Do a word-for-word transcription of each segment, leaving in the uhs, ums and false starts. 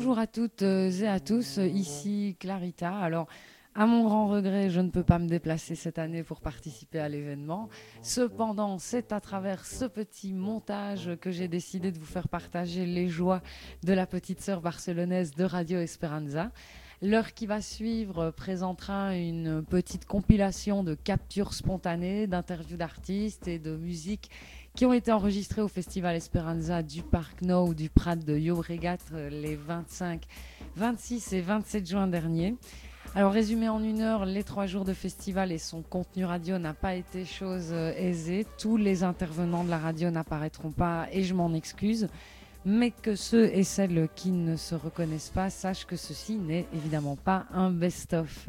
Bonjour à toutes et à tous, ici Clarita. Alors, à mon grand regret, je ne peux pas me déplacer cette année pour participer à l'événement. Cependant, c'est à travers ce petit montage que j'ai décidé de vous faire partager les joies de la petite sœur barcelonaise de Radio Esperanza. L'heure qui va suivre présentera une petite compilation de captures spontanées, d'interviews d'artistes et de musique qui ont été enregistrées au Festival Esperanza du Parc Nou du Prat de Llobregat les vingt-cinq, vingt-six et vingt-sept juin dernier. Alors, résumé en une heure, les trois jours de festival et son contenu radio n'a pas été chose aisée. Tous les intervenants de la radio n'apparaîtront pas et je m'en excuse. Mais que ceux et celles qui ne se reconnaissent pas sachent que ceci n'est évidemment pas un best-of.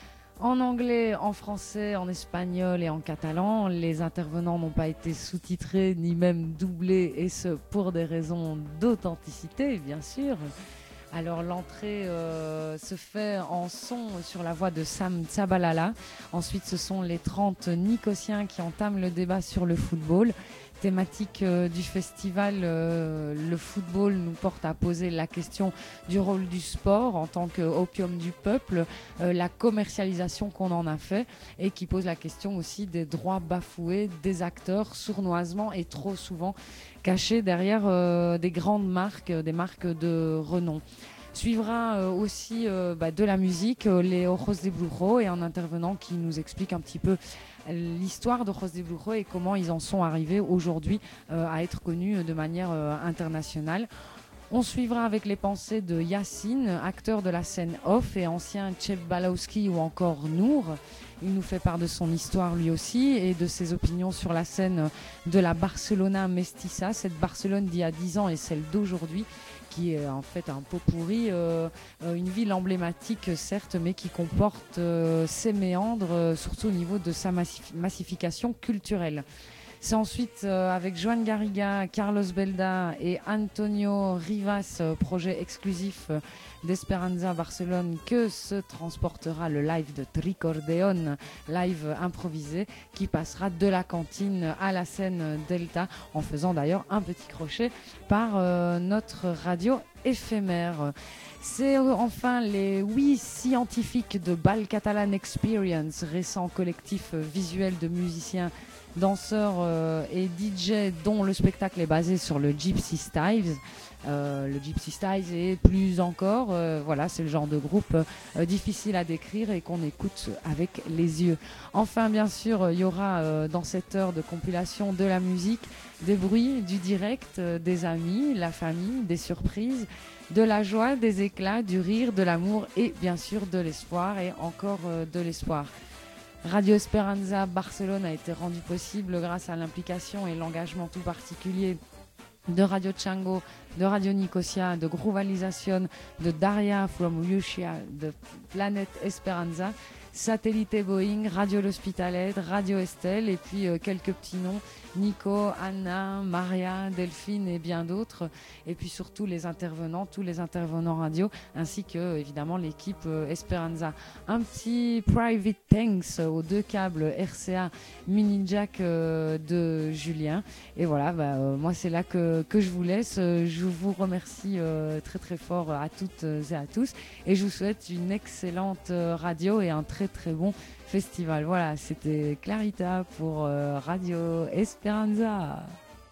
En anglais, en français, en espagnol et en catalan, les intervenants n'ont pas été sous-titrés ni même doublés, et ce pour des raisons d'authenticité, bien sûr. Alors l'entrée euh, se fait en son sur la voix de Sam Tsabalala. Ensuite, ce sont les trente Nicosiens qui entament le débat sur le football. Thématique euh, du festival, euh, le football nous porte à poser la question du rôle du sport en tant qu'opium du peuple, euh, la commercialisation qu'on en a fait, et qui pose la question aussi des droits bafoués des acteurs sournoisement et trop souvent cachés derrière euh, des grandes marques, des marques de renom. Suivra euh, aussi euh, bah, de la musique, euh, les Ojos de Brujo, et un intervenant qui nous explique un petit peu l'histoire d'Ojos de Brujo et comment ils en sont arrivés aujourd'hui euh, à être connus de manière euh, internationale. On suivra avec les pensées de Yacine, acteur de la scène off et ancien Chef Balowski ou encore Nour. Il nous fait part de son histoire lui aussi et de ses opinions sur la scène de la Barcelona Mestiza, cette Barcelone d'il y a dix ans et celle d'aujourd'hui, qui est en fait un pot pourri, euh, une ville emblématique certes, mais qui comporte euh, ses méandres, euh, surtout au niveau de sa massif- massification culturelle. C'est ensuite euh, avec Joan Garriga, Carlos Belda et Antonio Rivas, euh, projet exclusif euh, d'Esperanza Barcelone, que se transportera le live de Tricordeon, live improvisé, qui passera de la cantine à la scène Delta, en faisant d'ailleurs un petit crochet par euh, notre radio éphémère. C'est enfin les huit scientifiques de Bal Catalan Experience, récent collectif visuel de musiciens, danseurs euh, et D J dont le spectacle est basé sur le Gypsy Styles. Euh, le Gypsy Styles et plus encore, euh, voilà, c'est le genre de groupe euh, difficile à décrire et qu'on écoute avec les yeux. Enfin, bien sûr, il y aura euh, dans cette heure de compilation de la musique, des bruits, du direct, euh, des amis, la famille, des surprises, de la joie, des éclats, du rire, de l'amour et bien sûr de l'espoir et encore euh, de l'espoir. Radio Esperanza Barcelone a été rendu possible grâce à l'implication et l'engagement tout particulier de Radio Chango, de Radio Nicosia, de Groovalization, de Daria from Russia, de Planète Esperanza, Satellite Boeing, Radio L'Hospitalet, Radio Estelle et puis euh, quelques petits noms, Nico, Anna, Maria, Delphine et bien d'autres. Et puis surtout les intervenants, tous les intervenants radio, ainsi que évidemment l'équipe euh, Esperanza. Un petit private thanks aux deux câbles R C A mini jack euh, de Julien. Et voilà, bah, euh, moi c'est là que, que je vous laisse. Je vous remercie euh, très très fort à toutes et à tous. Et je vous souhaite une excellente euh, radio et un très très bon festival. Voilà, c'était Clarita pour euh, Radio Esperanza.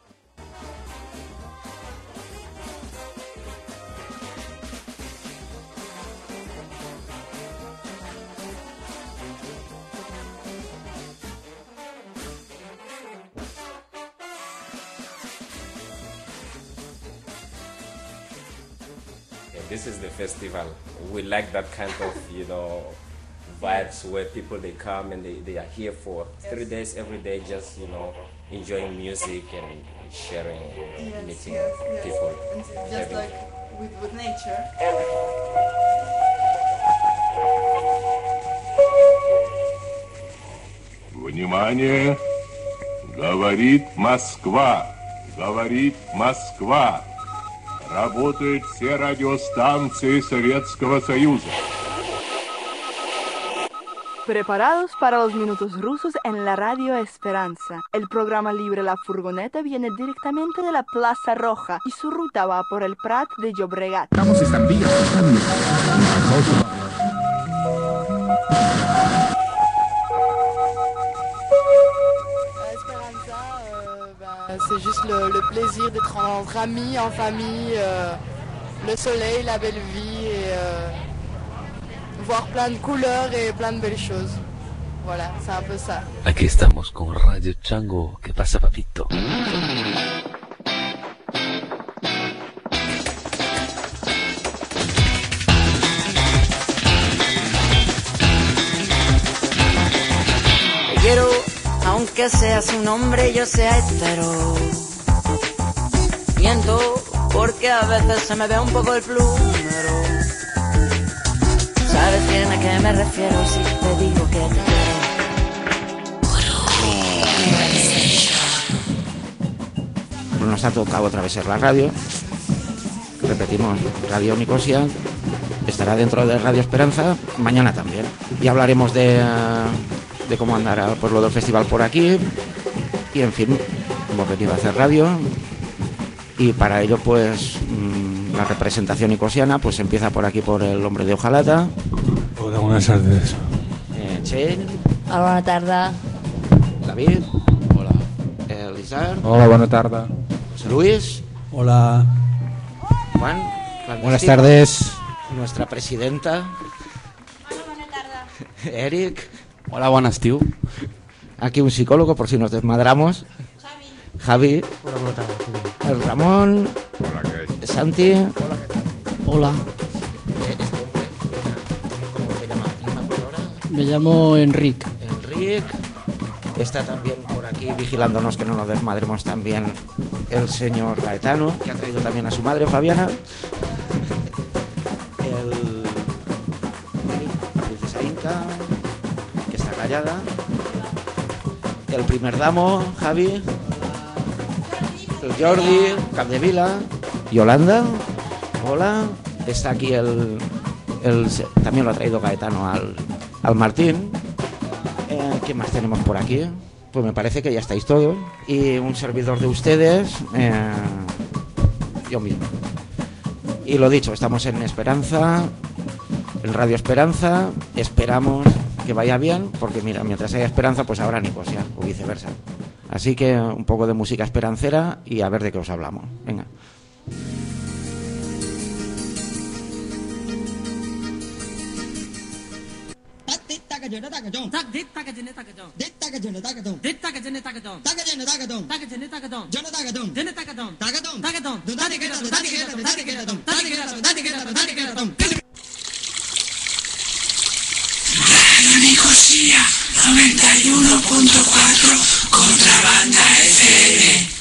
This is the festival. We like that kind of, you know, vibes where people they come and they, they are here for three days, every day, just, you know, enjoying music and sharing, you know, yes, meeting yes, yes. people. And just having- like with, with nature. Внимание! Говорит Москва! Говорит Москва! Работают все радиостанции Советского Союза. Preparados para los minutos rusos en la Radio Esperanza. El programa libre La Furgoneta viene directamente de la Plaza Roja y su ruta va por el Prat de Llobregat. Estamos en vías. C'est juste le, le plaisir d'être entre amis, en famille, euh, le soleil, la belle vie et euh, voir plein de couleurs et plein de belles choses. Voilà, c'est un peu ça. Aquí estamos con Radio Chango. ¿Qué pasa, papito? Te quiero, aunque seas un hombre, yo sea hetero. Miento, porque a veces se me ve un poco el plumero. ¿Sabes bien a qué me refiero si te digo que te quiero? Nos ha tocado otra vez ser la radio. Repetimos, Radio Nicosia estará dentro de Radio Esperanza mañana también. Y hablaremos de, de cómo andará pues, lo del festival por aquí. Y en fin, hemos venido a hacer radio. Y para ello, pues, mmm, la representación nicosiana pues empieza por aquí por el Hombre de Hojalata. Hola, buenas tardes. Eh, Chen. Hola, buenas tardes. David. Hola. Elizar. Hola, buenas tardes. José Luis. Hola. Juan. Buenas tardes. Nuestra presidenta. Hola, buenas tardes. Eric. Hola, buenas, tío. Aquí un psicólogo por si nos desmadramos. Javi. Javi. Hola, buenas tardes. El Ramón. Hola, ¿qué es? Santi. Hola. Hola. ¿Cómo se llama? ¿No me acuerdo ahora? Me llamo Enric. Enric. Está también por aquí vigilándonos que no nos desmadremos también el señor Gaetano, que ha traído también a su madre, Fabiana. El... La princesa Inca, que está callada. El primer damo, Javi. El Jordi, Capdevila. Yolanda. Hola. Está aquí el... el también lo ha traído Gaetano al, al Martín. Eh, ¿Qué más tenemos por aquí? Pues me parece que ya estáis todos. Y un servidor de ustedes, eh, yo mismo. Y lo dicho, estamos en Esperanza, en Radio Esperanza. Esperamos que vaya bien, porque mira, mientras haya esperanza, pues habrá Nicosia, o viceversa. Así que un poco de música esperancera y a ver de qué os hablamos. Venga. Nicosia noventa y uno punto cuatro Contrabanda F M.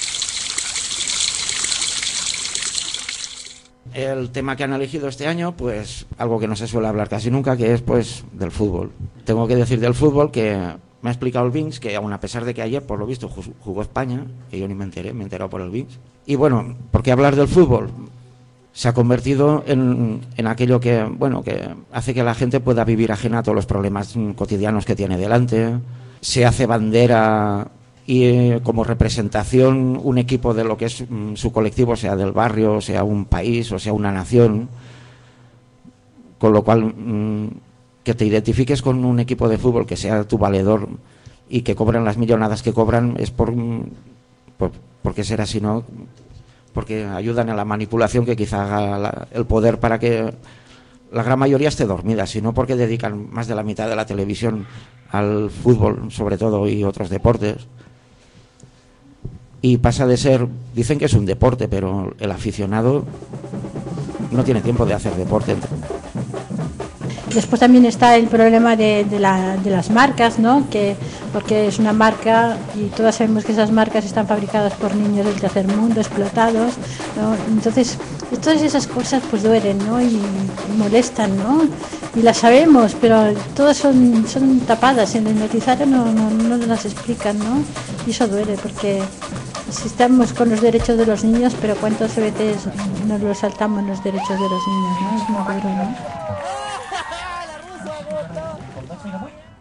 El tema que han elegido este año, pues algo que no se suele hablar casi nunca, que es pues del fútbol. Tengo que decir del fútbol que me ha explicado el Vinx que aun a pesar de que ayer, por lo visto, jugó España, que yo ni me enteré, me he enterado por el Vinx. Y bueno, ¿por qué hablar del fútbol? Se ha convertido en, en aquello que, bueno, que hace que la gente pueda vivir ajena a todos los problemas cotidianos que tiene delante. Se hace bandera y eh, como representación un equipo de lo que es mm, su colectivo, sea del barrio, sea un país o sea una nación, con lo cual mm, que te identifiques con un equipo de fútbol que sea tu valedor y que cobran las millonadas que cobran es por, por porque será así, ¿no? Porque ayudan a la manipulación que quizá haga la, el poder para que la gran mayoría esté dormida, sino porque dedican más de la mitad de la televisión al fútbol, sobre todo, y otros deportes. Y pasa de ser, dicen que es un deporte, pero el aficionado no tiene tiempo de hacer deporte. Después también está el problema de, de, la, de las marcas, ¿no? Que, porque es una marca y todas sabemos que esas marcas están fabricadas por niños del tercer mundo, explotados, ¿no? Entonces, todas esas cosas pues duelen, ¿no? Y, y molestan, ¿no? Y las sabemos, pero todas son, son tapadas. En el noticiario no, no, no las explican, ¿no? Y eso duele porque si estamos con los derechos de los niños, pero cuántas veces nos los saltamos los derechos de los niños, ¿no? Es muy duro, ¿no?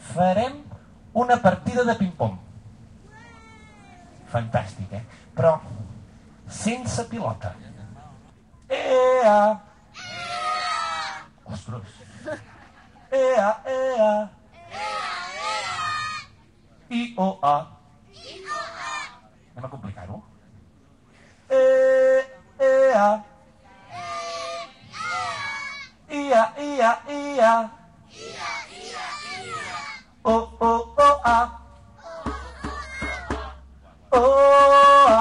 farem una partida de ping-pong. Fantàstic, eh? Però sense pilota. Ea! Ostres! Ea, ea! I-O-A. Anem a complicar-ho. E-ea! Ia, ia, ia! O-O-O-A! O-A!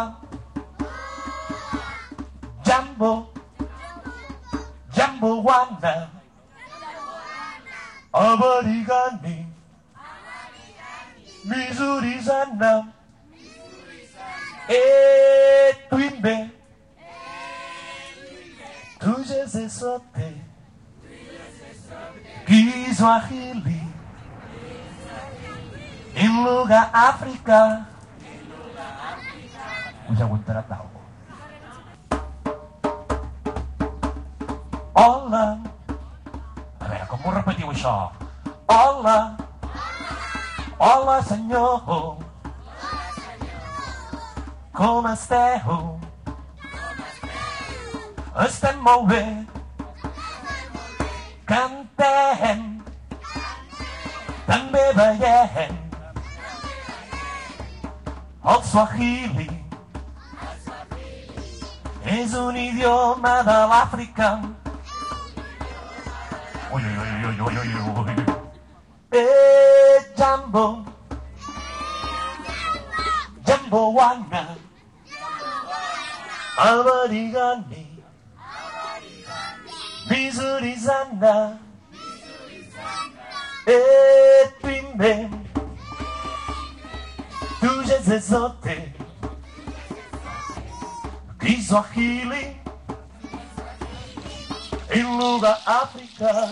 Jambo! Jambowana! Abarigani! Missouri-sana! E Twimbe! Tujezesote! Kiswahili! In lugar África! Us aguantarà tal. Hola! A veure, com ho repetiu això? Hola! Hola, senyor! Com esteu? Estem molt bé. Cantem. També veiem. El Swahili és un idioma de l'Àfrica. Ui, ui, ui, ui, ui, ui, ui. Eh, Jambo. Jambowana. Abarigani. Missouri-sana. Eh, Twimbe. Tujezezote. Kiswahili. In lugar África.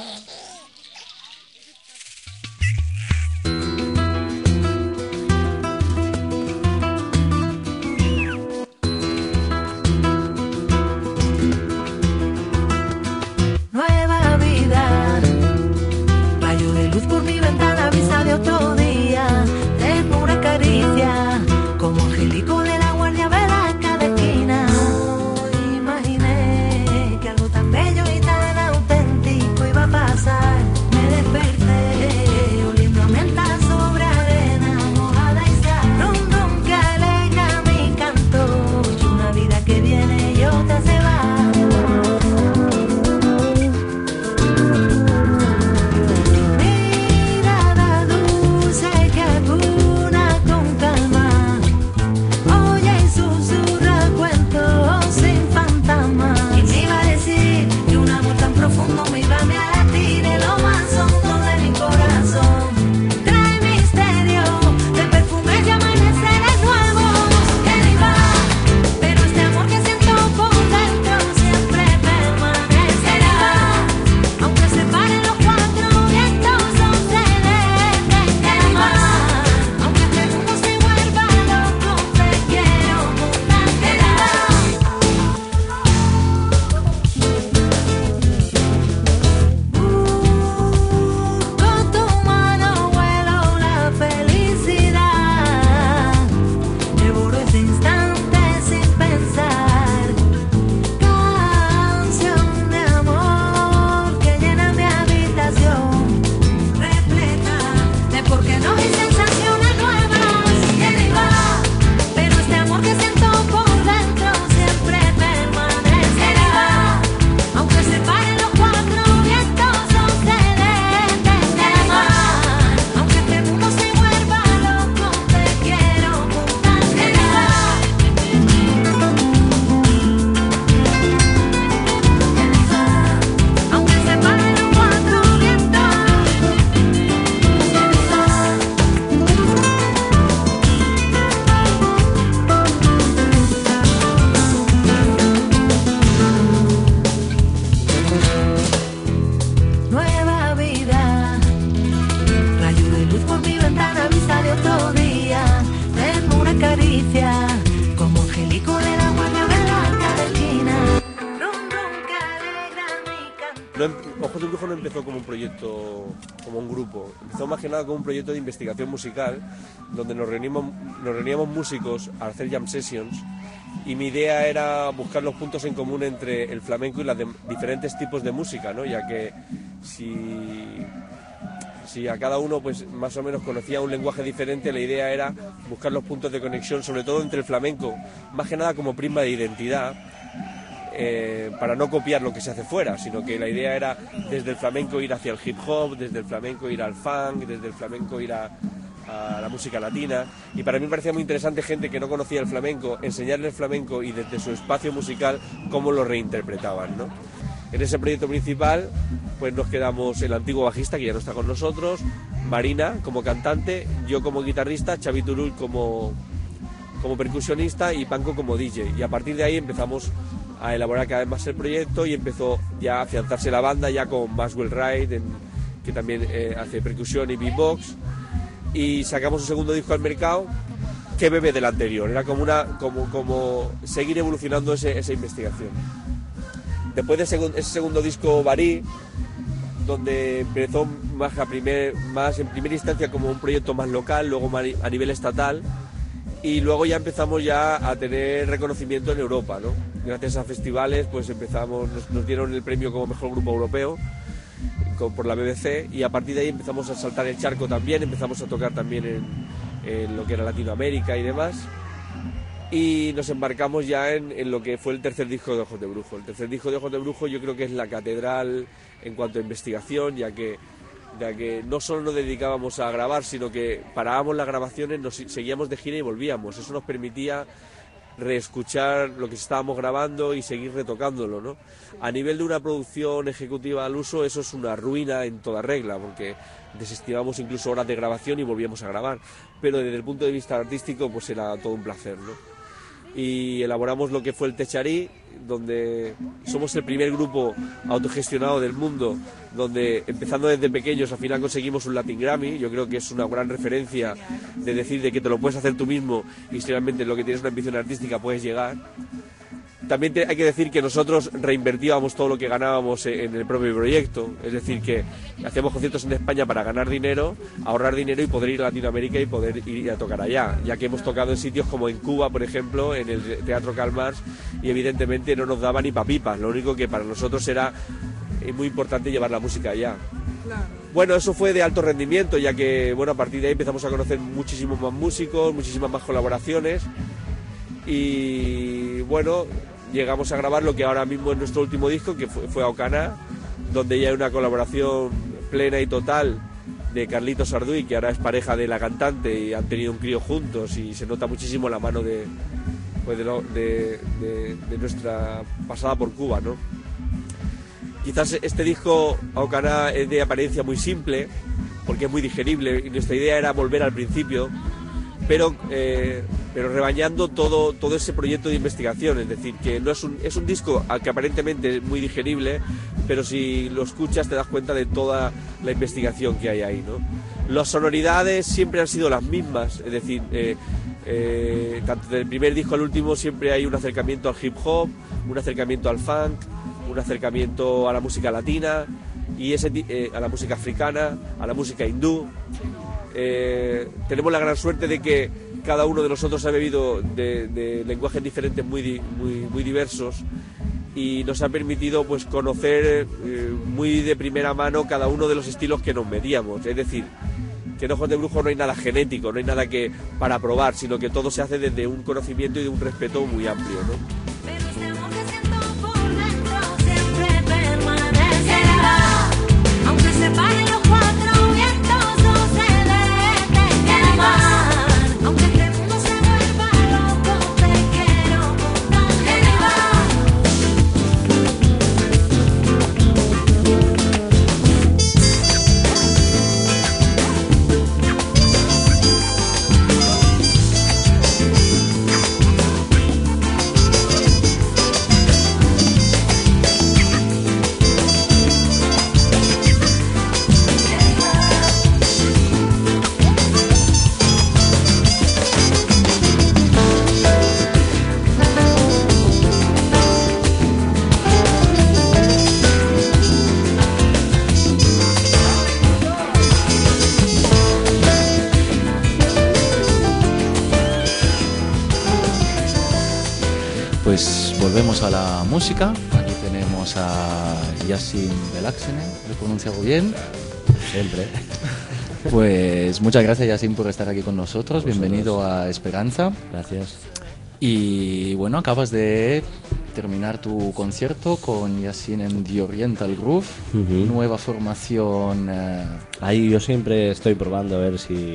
Nueva vida, rayo de luz por mi ventana, vista de otro día, de pura caricia, como angelico de la guardia vela en cada esquina. No imaginé que algo tan bello y tan auténtico iba a pasar. Me desperté oliendo a menta sobre arena mojada y sal. Rum rum que alegra mi canto, es una vida que viene y otra se va. Mira Ojos de Brujo no empezó como un proyecto, como un grupo, empezó más que nada como un proyecto de investigación musical, donde nos reuníamos, nos reuníamos músicos a hacer jam sessions, y mi idea era buscar los puntos en común entre el flamenco y los diferentes tipos de música, ¿no? Ya que si, si a cada uno pues más o menos conocía un lenguaje diferente, la idea era buscar los puntos de conexión, sobre todo entre el flamenco, más que nada como prisma de identidad, eh, para no copiar lo que se hace fuera, sino que la idea era desde el flamenco ir hacia el hip hop, desde el flamenco ir al funk, desde el flamenco ir a... a la música latina, y para mí me parecía muy interesante gente que no conocía el flamenco, enseñarle el flamenco y desde su espacio musical cómo lo reinterpretaban, ¿no? En ese proyecto principal pues nos quedamos el antiguo bajista, que ya no está con nosotros, Marina como cantante, yo como guitarrista, Xavi Turull como, como percusionista y Panko como D J, y a partir de ahí empezamos a elaborar cada vez más el proyecto y empezó ya a afianzarse la banda ya con Maxwell Wright, en, que también eh, hace percusión y beatbox, y sacamos un segundo disco al mercado que bebe del anterior, era como una como, como seguir evolucionando ese, esa investigación. Después de segun, ese segundo disco Barí, donde empezó más, a primer, más en primera instancia como un proyecto más local, luego a nivel estatal, y luego ya empezamos ya a tener reconocimiento en Europa, ¿no? Gracias a festivales pues empezamos, nos, nos dieron el premio como mejor grupo europeo por la B B C, y a partir de ahí empezamos a saltar el charco también, empezamos a tocar también en, en lo que era Latinoamérica y demás, y nos embarcamos ya en, en lo que fue el tercer disco de Ojos de Brujo. El tercer disco de Ojos de Brujo yo creo que es la catedral en cuanto a investigación, ya que, ya que no solo nos dedicábamos a grabar, sino que parábamos las grabaciones, nos seguíamos de gira y volvíamos. Eso nos permitía reescuchar lo que estábamos grabando y seguir retocándolo, ¿no? A nivel de una producción ejecutiva al uso, eso es una ruina en toda regla, porque desestimamos incluso horas de grabación y volvíamos a grabar, pero desde el punto de vista artístico pues era todo un placer, ¿no? Y elaboramos lo que fue el Techarí, donde somos el primer grupo autogestionado del mundo, donde empezando desde pequeños al final conseguimos un Latin Grammy. Yo creo que es una gran referencia de decir de que te lo puedes hacer tú mismo y si realmente lo que tienes una ambición artística puedes llegar. También te, hay que decir que nosotros reinvertíamos todo lo que ganábamos en el propio proyecto, es decir, que hacíamos conciertos en España para ganar dinero, ahorrar dinero y poder ir a Latinoamérica y poder ir a tocar allá, ya que hemos tocado en sitios como en Cuba, por ejemplo, en el Teatro Karl Marx, y evidentemente no nos daba ni pa' pipas, lo único que para nosotros era muy importante llevar la música allá. Bueno, eso fue de alto rendimiento, ya que bueno, a partir de ahí empezamos a conocer muchísimos más músicos, muchísimas más colaboraciones, y bueno, llegamos a grabar lo que ahora mismo es nuestro último disco, que fue, fue Aucaná, donde ya hay una colaboración plena y total de Carlitos Arduy, que ahora es pareja de la cantante y han tenido un crío juntos, y se nota muchísimo la mano de, pues de, lo, de, de, de nuestra pasada por Cuba, ¿no? Quizás este disco Aucaná es de apariencia muy simple, porque es muy digerible, y nuestra idea era volver al principio, pero eh, pero rebañando todo todo ese proyecto de investigación, es decir, que no es un es un disco que aparentemente es muy digerible, pero si lo escuchas te das cuenta de toda la investigación que hay ahí, ¿no? Las sonoridades siempre han sido las mismas, es decir, eh, eh, tanto del primer disco al último siempre hay un acercamiento al hip hop, un acercamiento al funk, un acercamiento a la música latina y ese eh, a la música africana, a la música hindú. Eh, tenemos la gran suerte de que cada uno de nosotros ha bebido de, de lenguajes diferentes muy, muy, muy diversos, y nos ha permitido pues conocer eh, muy de primera mano cada uno de los estilos que nos medíamos. Es decir, que en Ojos de Brujo no hay nada genético, no hay nada que para probar, sino que todo se hace desde un conocimiento y de un respeto muy amplio, ¿no? Aunque se paren los cuatro vientos, no se detenga más. Aunque el mundo se vuelva loco, te quiero volvemos a la música. Aquí tenemos a Yasin Belaxene, ¿lo he pronunciado bien? Siempre. Pues muchas gracias, Yasin, por estar aquí con nosotros. Bienvenido a Esperanza. Gracias. Y bueno, acabas de terminar tu concierto con Yasin en The Oriental Groove, uh-huh. Nueva formación. Eh... Ahí yo siempre estoy probando a ver si...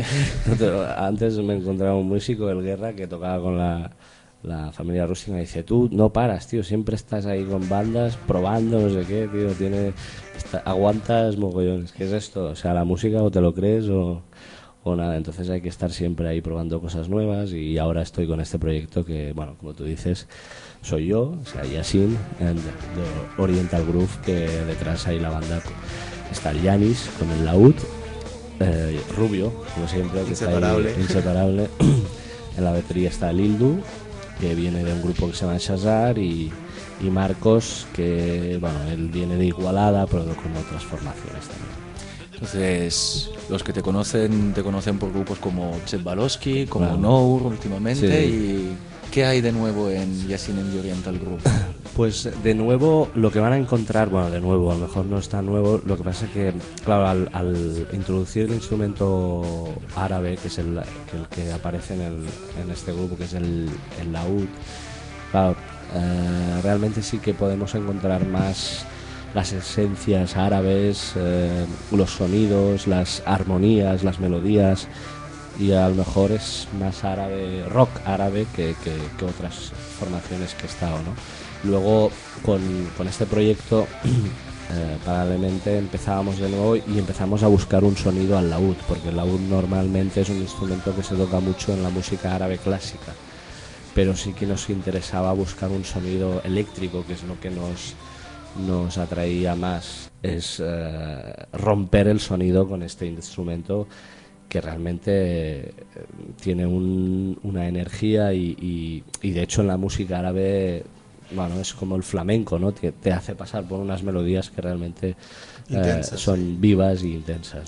Antes me encontraba un músico, el Guerra, que tocaba con la, la familia rústica, y dice, tú no paras, tío, siempre estás ahí con bandas, probando, no sé qué, tío, tiene, está, aguantas mogollones. ¿Qué es esto? O sea, la música o te lo crees o... o nada, entonces hay que estar siempre ahí probando cosas nuevas, y ahora estoy con este proyecto que, bueno, como tú dices, soy yo, o sea, Yasin, and the Oriental Groove, que detrás hay la banda, está el Yanis con el laúd, eh, rubio, como siempre, que inseparable. Está ahí, inseparable. En la batería está el Ildu, que viene de un grupo que se llama Shazar, y, y Marcos, que, bueno, él viene de Igualada, pero con otras formaciones también. Entonces, los que te conocen, te conocen por grupos como Chetbalowski, como claro. Nour últimamente, sí. Y ¿qué hay de nuevo en Yasin en The Oriental Group? Pues de nuevo lo que van a encontrar, bueno, de nuevo, a lo mejor no es tan nuevo, lo que pasa es que, claro, al, al introducir el instrumento árabe, que es el que, el que aparece en, el, en este grupo, que es el, el laúd, claro, eh, realmente sí que podemos encontrar más las esencias árabes, eh, los sonidos, las armonías, las melodías, y a lo mejor es más árabe, rock árabe que, que, que otras formaciones que he estado, ¿no? Luego con, con este proyecto eh, paralelamente empezábamos de nuevo y empezamos a buscar un sonido al laúd, porque el laúd normalmente es un instrumento que se toca mucho en la música árabe clásica, pero sí que nos interesaba buscar un sonido eléctrico, que es lo que nos nos atraía más, es eh, romper el sonido con este instrumento que realmente eh, tiene un, una energía y, y, y de hecho en la música árabe, bueno, es como el flamenco, ¿no? Te, te hace pasar por unas melodías que realmente eh, son vivas e intensas.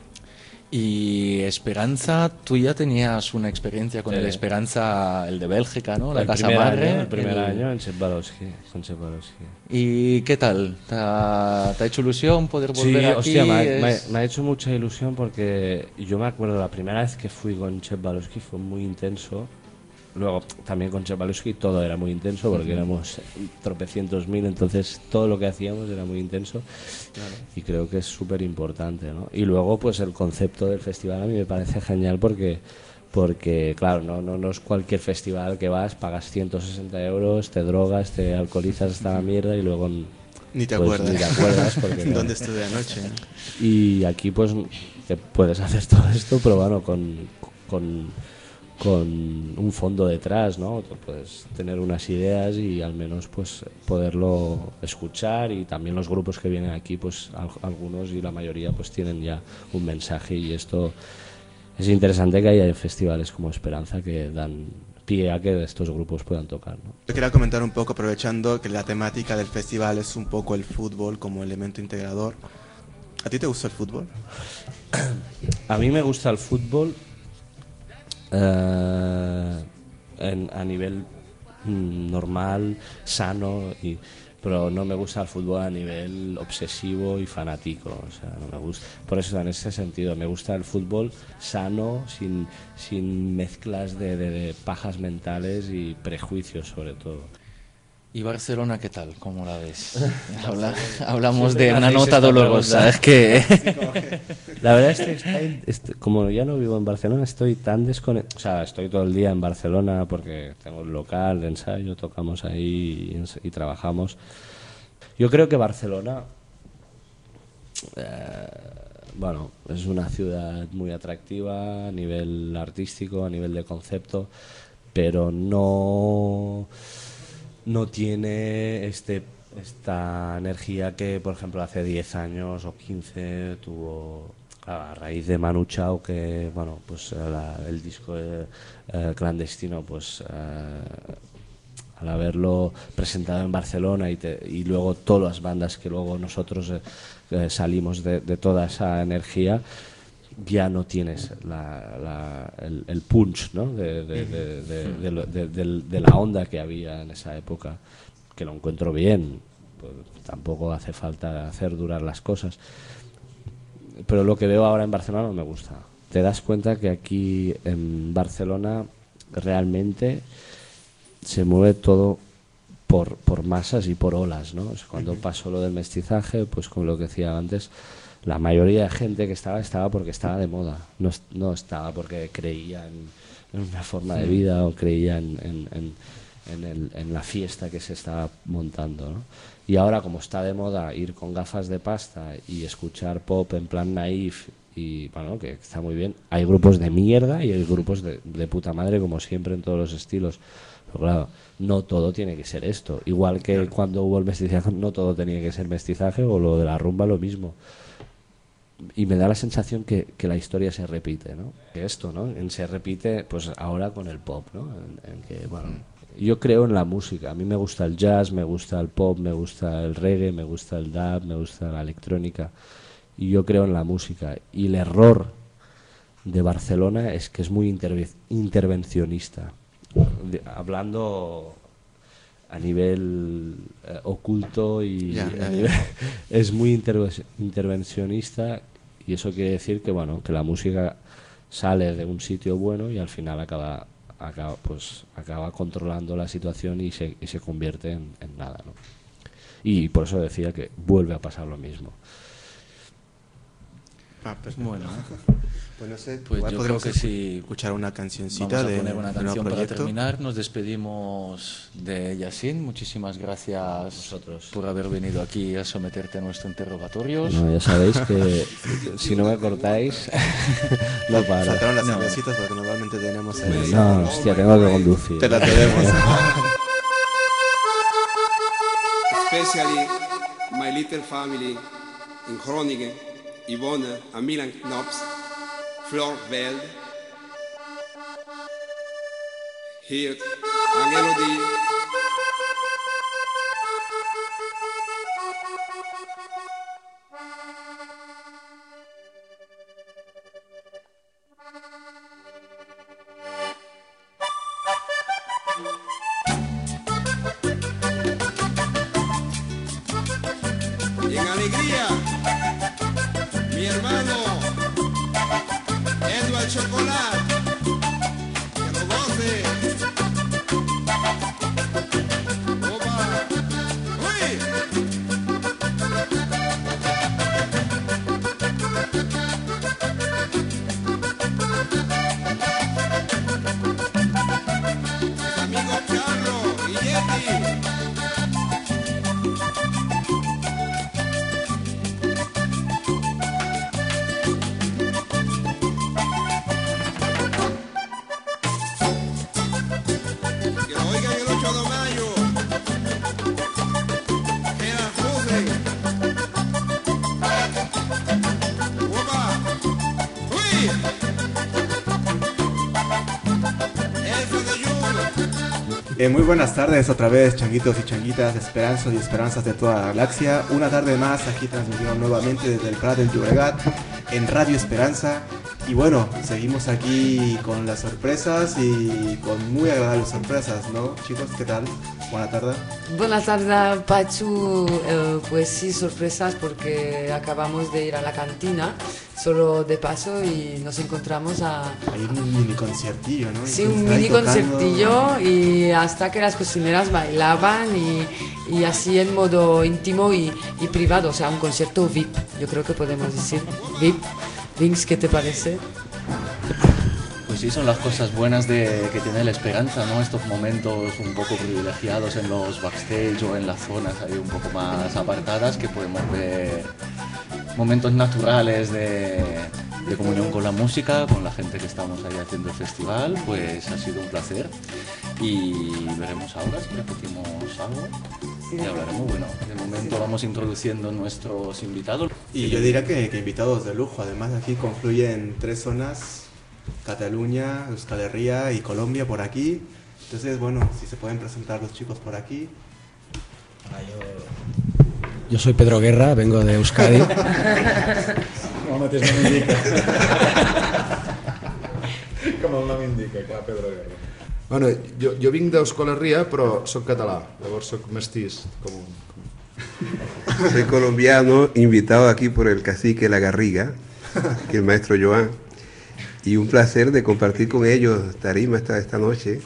Y Esperanza, tú ya tenías una experiencia con sí. el Esperanza, el de Bélgica, ¿no? La el Casa primer Madre. Año, el primer el... año en Chetbalowski, con Chetbalowski. ¿Y qué tal? ¿Te ha, te ha hecho ilusión poder volver sí, aquí? Hostia, me, ha, es... me, me ha hecho mucha ilusión porque yo me acuerdo la primera vez que fui con Chetbalowski fue muy intenso. Luego también con Chetbalowski todo era muy intenso porque uh-huh. éramos tropecientos mil, entonces todo lo que hacíamos era muy intenso, claro. Y creo que es súper importante, ¿no? Y luego pues el concepto del festival a mí me parece genial porque, porque claro, no, no, no es cualquier festival que vas, pagas ciento sesenta euros, te drogas, te alcoholizas hasta la mierda y luego... Ni te pues, acuerdas. Ni te acuerdas porque, ¿Dónde no. estuve anoche? ¿No? Y aquí pues te puedes hacer todo esto, pero bueno, con... con con un fondo detrás, ¿no? Puedes tener unas ideas y al menos pues poderlo escuchar, y también los grupos que vienen aquí, pues algunos y la mayoría pues tienen ya un mensaje, y esto es interesante que haya festivales como Esperanza que dan pie a que estos grupos puedan tocar, ¿no? Yo quería comentar un poco, aprovechando que la temática del festival es un poco el fútbol como elemento integrador. ¿A ti te gusta el fútbol? A mí me gusta el fútbol Uh, en, a nivel mm, normal, sano, y, pero no me gusta el fútbol a nivel obsesivo y fanático, o sea, no me gusta. Por eso, en ese sentido, me gusta el fútbol sano, sin, sin mezclas de, de, de pajas mentales y prejuicios, sobre todo. ¿Y Barcelona qué tal? ¿Cómo la ves? Habla, hablamos de una nota dolorosa. Es que... La verdad es que está, est- como ya no vivo en Barcelona, estoy tan desconectado. O sea, estoy todo el día en Barcelona porque tengo un local de ensayo, tocamos ahí y, ens- y trabajamos. Yo creo que Barcelona, eh, bueno, es una ciudad muy atractiva a nivel artístico, a nivel de concepto, pero no... no tiene este esta energía que, por ejemplo, hace diez años o quince tuvo a raíz de Manu Chao, que, bueno, pues la, el disco eh, eh, clandestino, pues eh, al haberlo presentado en Barcelona y, te, y luego todas las bandas que luego nosotros eh, eh, salimos de, de toda esa energía, ya no tienes la, la, el, el punch, ¿no? de, de, de, de, de, lo- de- de- de la onda que había en esa época, que lo encuentro bien, pues tampoco hace falta hacer durar las cosas, pero lo que veo ahora en Barcelona no me gusta. Te das cuenta que aquí en Barcelona realmente se mueve todo por, por masas y por olas, ¿no? O sea, cuando pasó lo del mestizaje, pues como lo que decía antes, la mayoría de gente que estaba, estaba porque estaba de moda, no, es- no estaba porque creía en, en una forma de vida o creía en, en, en, en el- en la fiesta que se estaba montando, ¿no? Y ahora, como está de moda ir con gafas de pasta y escuchar pop en plan naif, y bueno, que está muy bien, hay grupos de mierda y hay grupos de, de puta madre, como siempre en todos los estilos. Pero claro, no todo tiene que ser esto. Igual que cuando hubo el mestizaje, no todo tenía que ser mestizaje, o lo de la rumba lo mismo. Y me da la sensación que, que la historia se repite, ¿no? Que esto, ¿no? En- se repite pues ahora con el pop, ¿no? En, en que, bueno, yo creo en la música. A mí me gusta el jazz, me gusta el pop, me gusta el reggae, me gusta el dub, me gusta la electrónica. Y yo creo en la música. Y el error de Barcelona es que es muy interve- intervencionista. De- hablando a nivel eh, oculto y Ya, a ya, nivel- ya. es muy interve- intervencionista, y eso quiere decir que bueno, que la música sale de un sitio bueno y al final acaba acaba pues acaba controlando la situación y se, y se convierte en, en nada, ¿no? Y por eso decía que vuelve a pasar lo mismo. Ah, pues Bueno. Pues no sé, Pues igual yo podremos creo que sí. escuchar una cancioncita Vamos a de, poner una de nuevo canción para proyecto. terminar. Nos despedimos de Yasin. Muchísimas gracias por haber venido aquí a someterte a nuestro interrogatorio. No, ya sabéis que si no me cortáis no paro. Faltaron las No. cervecitas porque normalmente tenemos ahí. No, hostia, tengo que conducir. Te la tenemos. Especially my little family in Groningen, Yvonne and Milan Knops, Flor Veld, Hirt and Elodie. Y en alegría, mi hermano Edward Chocolate, que lo goce. Opa. ¡Uy! Mis amigos Carlos y Yeti. Que lo oigan el ocho de mayo. Que la juzguen. ¡Opa! ¡Uy! Eso de Yuno. Eh, muy buenas tardes otra vez, changuitos y changuitas, esperanzas y esperanzas de toda la galaxia. Una tarde más aquí transmitiendo nuevamente desde el Prat del Llobregat en Radio Esperanza. Y bueno, seguimos aquí con las sorpresas y con muy agradables sorpresas, ¿no? Chicos, ¿qué tal? Buena tarde. Buenas tardes, Pachu. Eh, pues sí, sorpresas porque acabamos de ir a la cantina, solo de paso, y nos encontramos a... Hay un mini conciertillo, ¿no? Sí, Y un está ahí mini tocando. concertillo, y hasta que las cocineras bailaban y, y así en modo íntimo y, y privado, o sea, un concierto V I P, yo creo que podemos decir V I P. Vinx, ¿qué te parece? Pues sí, son las cosas buenas de que tiene la Esperanza, ¿no? Estos momentos un poco privilegiados en los backstage o en las zonas ahí un poco más apartadas, que podemos ver momentos naturales de, de comunión con la música, con la gente que estamos ahí haciendo el festival. Pues ha sido un placer y veremos ahora si repetimos algo y hablaremos. Bueno, de momento vamos introduciendo nuestros invitados. Y yo diría que, que invitados de lujo. Además, aquí confluyen tres zonas: Cataluña, Euskal Herria y Colombia por aquí. Entonces, bueno, si se pueden presentar los chicos por aquí. Yo soy Pedro Guerra, vengo de Euskadi. No metes, no me indicas. mica, clar, Pedro Guerra. Bueno, jo, jo vinc d'Euskal Herria, però soc català, llavors soc mestís. Com... Soy colombiano, invitado aquí por el cacique La Garriga, que el maestro Joan, y un placer de compartir con ellos tarima esta, esta noche.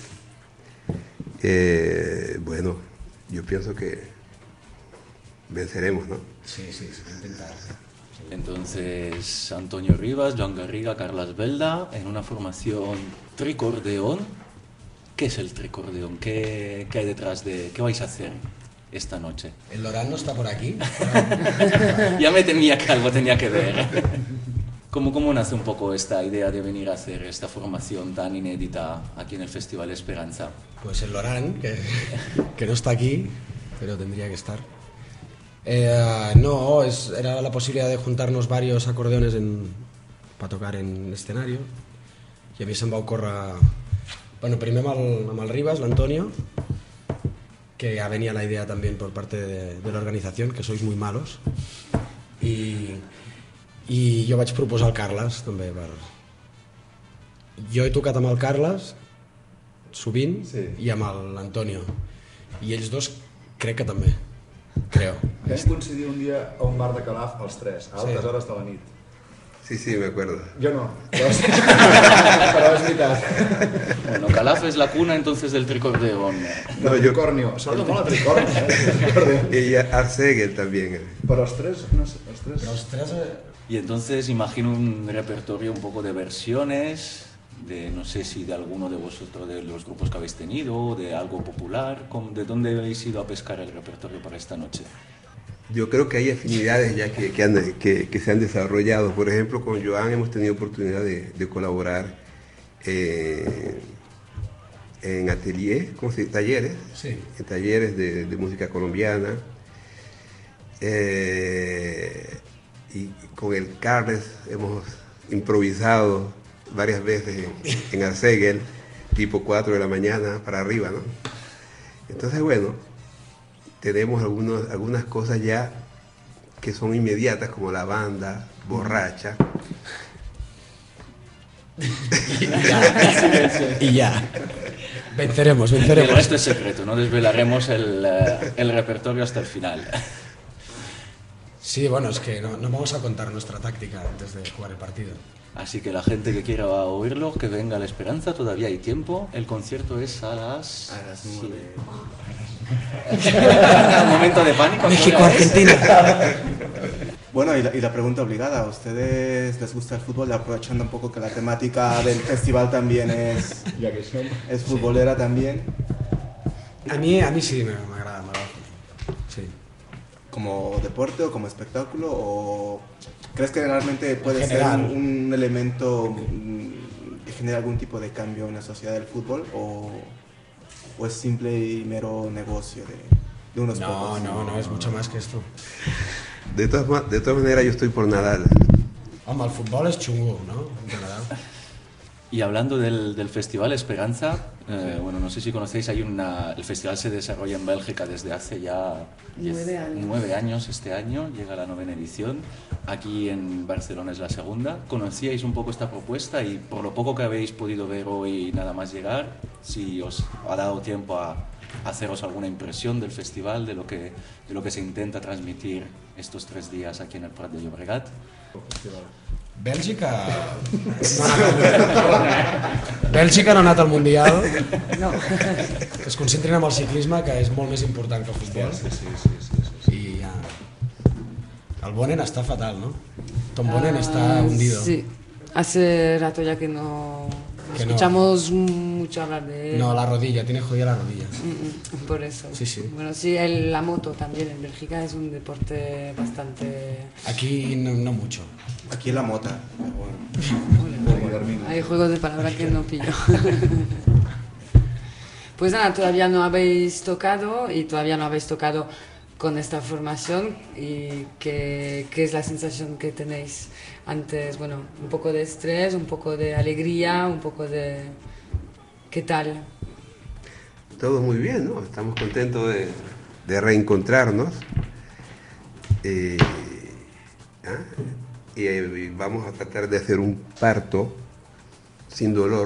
Eh, bueno, yo pienso que venceremos, ¿no? Sí, sí, se va a intentar. Entonces, Antonio Rivas, Joan Garriga, Carlas Belda, en una formación tricordeón. ¿Qué es el tricordeón? ¿Qué, qué hay detrás de...? ¿Qué vais a hacer esta noche? El Lorán no está por aquí. Ya me temía que algo tenía que ver. ¿Cómo, ¿Cómo nace un poco esta idea de venir a hacer esta formación tan inédita aquí en el Festival Esperanza? Pues el Lorán, que, que no está aquí, pero tendría que estar. Eh, no, es, era la posibilidad de juntarnos varios acordeones en, para tocar en escenario. I a mi se'm va ocórrer... Bueno, primer amb el, amb el Rivas, l'Antonio, que ya venía la idea también por parte de, de la organización, que sois muy malos. I, i jo vaig proposar al Carles, també. Per... Jo he tocat amb el Carles, sovint, sí. I amb l'Antonio. I ells dos crec que també. Creo. Vam coincidir un dia a un bar de Calaf, els tres, a altes sí. hores de la nit. Sí, sí, me acuerdo. Yo no, pero es, pero es mitad. Bueno, Calaf es la cuna entonces del tricordeón. No, no yo... Tricornio, solo mola tricornio. ¿Eh? Y Arsegel también. Pero los tres, no sé, los tres... Los tres... Y entonces imagino un repertorio un poco de versiones, de no sé si de alguno de vosotros, de los grupos que habéis tenido, de algo popular. ¿De dónde habéis ido a pescar el repertorio para esta noche? Yo creo que hay afinidades ya que, que, han, que, que se han desarrollado. Por ejemplo, con Joan hemos tenido oportunidad de, de colaborar eh, en atelier, ¿cómo se dice? Talleres, sí. En talleres de, de música colombiana. Eh, y con el Carles hemos improvisado varias veces en, en Arsegel, tipo cuatro de la mañana para arriba, ¿no? Entonces, bueno, tenemos algunos, algunas cosas ya que son inmediatas, como la banda borracha. Y ya. Y ya. Venceremos, venceremos. El resto es secreto, no desvelaremos el, el repertorio hasta el final. Sí, bueno, es que no, no vamos a contar nuestra táctica antes de jugar el partido. Así que la gente que quiera oírlo, que venga a La Esperanza, todavía hay tiempo. El concierto es a las... A las nueve. Momento de pánico. México-Argentina. Bueno, y la, y la pregunta obligada, ¿a ustedes les gusta el fútbol? Aprovechando un poco que la temática del festival también es, es futbolera también. A mí, a mí sí me, me agrada, me agrada. Sí. ¿Como deporte o como espectáculo? ¿O crees que realmente puede ser un, un elemento que genera algún tipo de cambio en la sociedad del fútbol? ¿O, o es simple y mero negocio de, de unos no, pocos? No, no, no, es mucho más que esto. De todas, de todas maneras, yo estoy por Nadal. Hombre, el fútbol es chungo, ¿no? De Nadal. Y hablando del, del Festival Esperanza, eh, bueno, no sé si conocéis, hay una, el festival se desarrolla en Bélgica desde hace ya nueve años. nueve años este año, llega la novena edición, aquí en Barcelona es la segunda. ¿Conocíais un poco esta propuesta y por lo poco que habéis podido ver hoy nada más llegar, si os ha dado tiempo a haceros alguna impresión del festival, de lo que, de lo que se intenta transmitir estos tres días aquí en el Prat de Llobregat? Bèlgica no Bèlgica no ha anat al Mundial. No. Que es concentren en el ciclisme, que és molt més important que el futbol. Sí, sí, sí, sí, sí, sí. I ja... El Bonen està fatal, ¿no? Tom Bonen uh, está hundido. Sí, hace rato ya que no que escuchamos no. mucho hablar de él. No, la rodilla, tiene jodida la rodilla. Mm-mm, por eso. Sí, sí. Bueno, sí, el, la moto también en Bélgica es un deporte bastante... Aquí no, no mucho. Aquí la mota. Bueno, hay juegos de palabras que no pillo. Pues nada, todavía no habéis tocado y todavía no habéis tocado con esta formación. ¿Y qué, qué es la sensación que tenéis antes? Bueno, un poco de estrés, un poco de alegría, un poco de... ¿Qué tal? Todo muy bien, ¿no? Estamos contentos de, de reencontrarnos. Eh, ¿ah? Y vamos a tratar de hacer un parto sin dolor,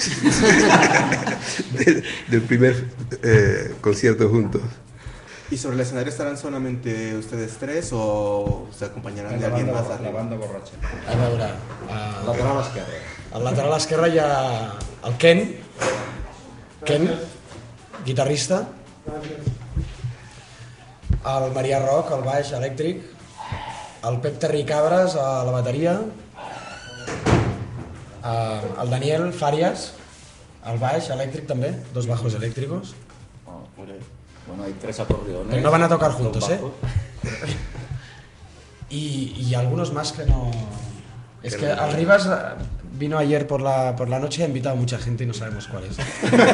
del, del primer eh, concierto juntos. ¿Y sobre el escenario estarán solamente ustedes tres o se acompañarán de alguien más? La banda borratxa. A veure, uh, Lateral esquerre. al lateral esquerre hi ha el Ken, Ken, guitarrista, el Marià Roc, al baix elèctric, el Pep Terricabres a la bateria, uh, el Daniel Fàries, al baix elèctric també, dos bajos elèctricos. Bueno, hay tres acordeones. Pero no van a tocar juntos, ¿eh? Y, y algunos más que no... Es que al Rivas vino ayer por la, por la noche y ha invitado a mucha gente y no sabemos cuál es.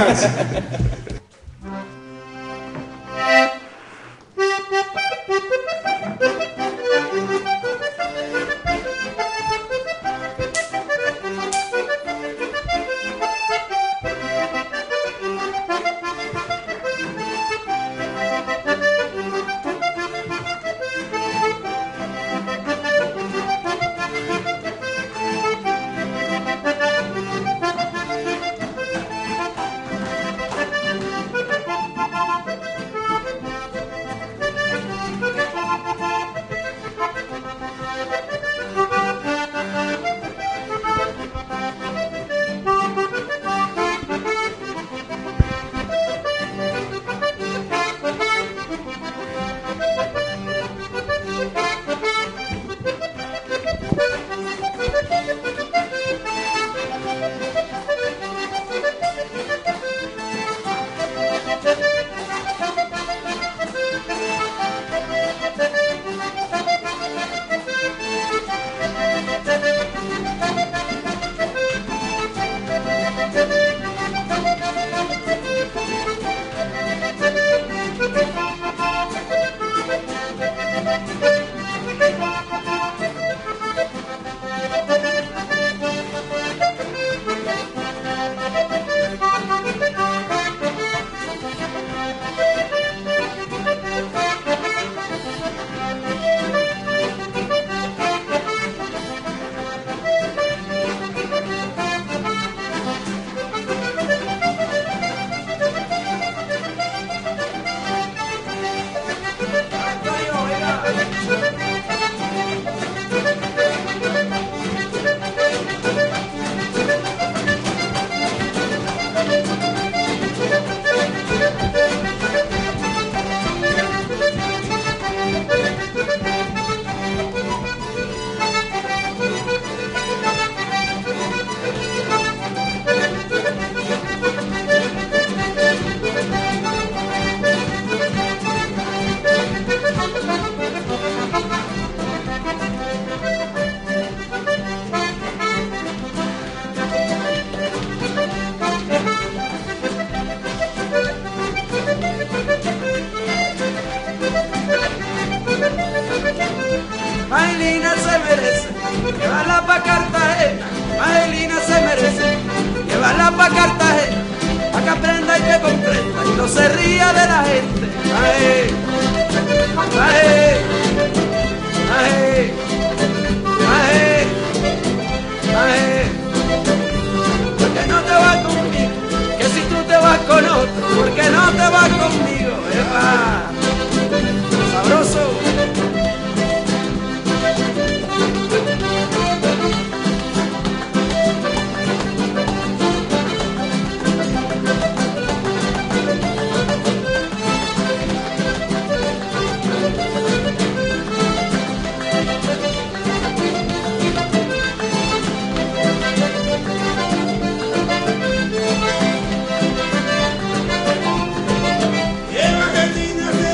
Mailina se merece llevarla pa' Cartagena. Mailina se merece llevarla pa' Cartagena, pa' que aprenda y que comprenda y no se ría de la gente. Ay, ay, ay, ay, ay. Porque no te vas conmigo, que si tú te vas con otro, porque no te vas conmigo, epa, sabroso. Lleva gallinas de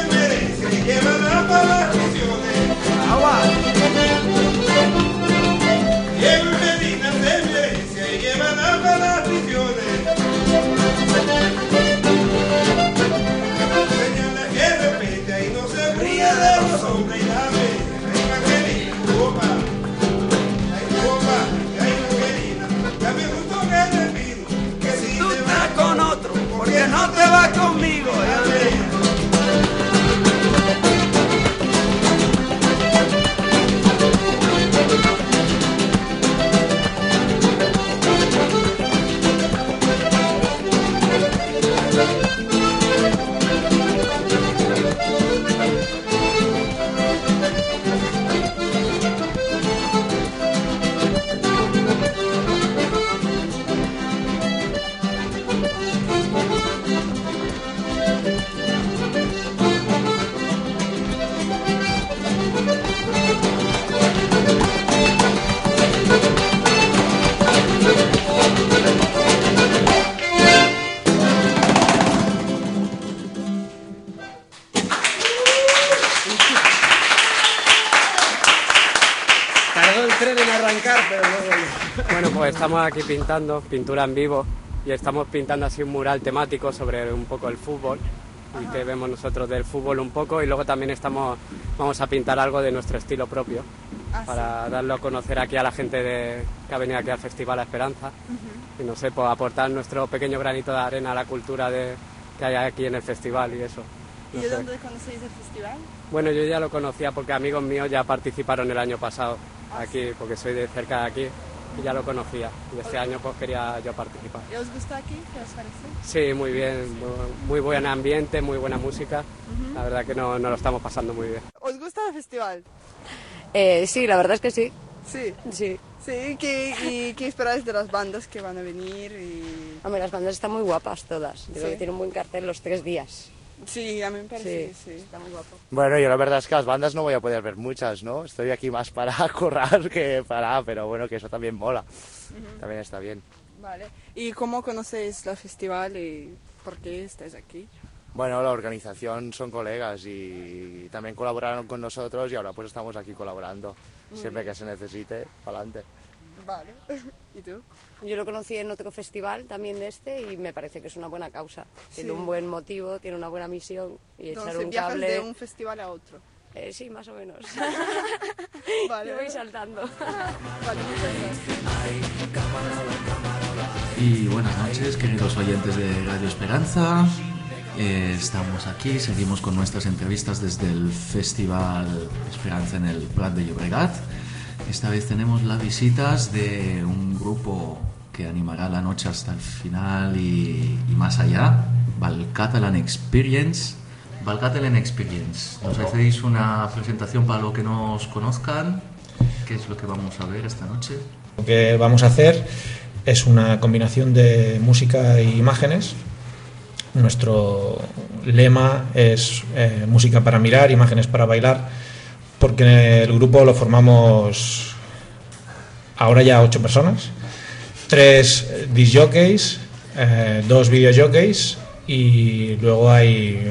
Bueno, pues estamos aquí pintando, pintura en vivo, y estamos pintando así un mural temático sobre un poco el fútbol y que vemos nosotros del fútbol un poco, y luego también estamos vamos a pintar algo de nuestro estilo propio Ah, para sí. darlo a conocer aquí a la gente de, que ha venido aquí al Festival La Esperanza Ujú. y no sé, pues aportar nuestro pequeño granito de arena a la cultura de, que hay aquí en el festival y eso. ¿Y No de sé. dónde conocéis el festival? Bueno, yo ya lo conocía porque amigos míos ya participaron el año pasado aquí, porque soy de cerca de aquí y ya lo conocía. Y este año pues quería yo participar. ¿Y os gusta aquí? ¿Qué os parece? Sí, muy bien, muy, muy buen ambiente, muy buena música. Ujú. La verdad que no, no lo estamos pasando muy bien. ¿Os gusta el festival? Eh, sí, la verdad es que sí. Sí. Sí. Sí, ¿qué, y, ¿qué esperáis de las bandas que van a venir? Y... Hombre, las bandas están muy guapas todas. Digo Sí. que tienen un buen cartel los tres días. Sí, a mí me parece, Sí. sí, está muy guapo. Bueno, yo la verdad es que las bandas no voy a poder ver muchas, ¿no? Estoy aquí más para currar que para, pero bueno, que eso también mola. Ujú. También está bien. Vale. ¿Y cómo conocéis el festival y por qué estáis aquí? Bueno, la organización son colegas y también colaboraron con nosotros y ahora pues estamos aquí colaborando. Muy Siempre bien. que se necesite, para adelante. Vale. ¿Y tú? Yo lo conocí en otro festival también de este y me parece que es una buena causa. Tiene Sí. un buen motivo, tiene una buena misión y echar Entonces un viajas cable. de un festival a otro. Eh, sí, más o menos. Vale. Yo voy saltando. Vale, muchas gracias. Y buenas noches, queridos oyentes de Radio Esperanza. Eh, estamos aquí, seguimos con nuestras entrevistas desde el Festival Esperanza en el Prat de Llobregat. Esta vez tenemos las visitas de un grupo que animará la noche hasta el final y, y más allá, Val Catalan Experience. Val Catalan Experience, ¿nos hacéis una presentación para los que no os conozcan? ¿Qué es lo que vamos a ver esta noche? Lo que vamos a hacer es una combinación de música e imágenes. Nuestro lema es eh, música para mirar, imágenes para bailar, porque el grupo lo formamos ahora ya ocho personas, tres disc jockeys, eh, dos video jockeys y luego hay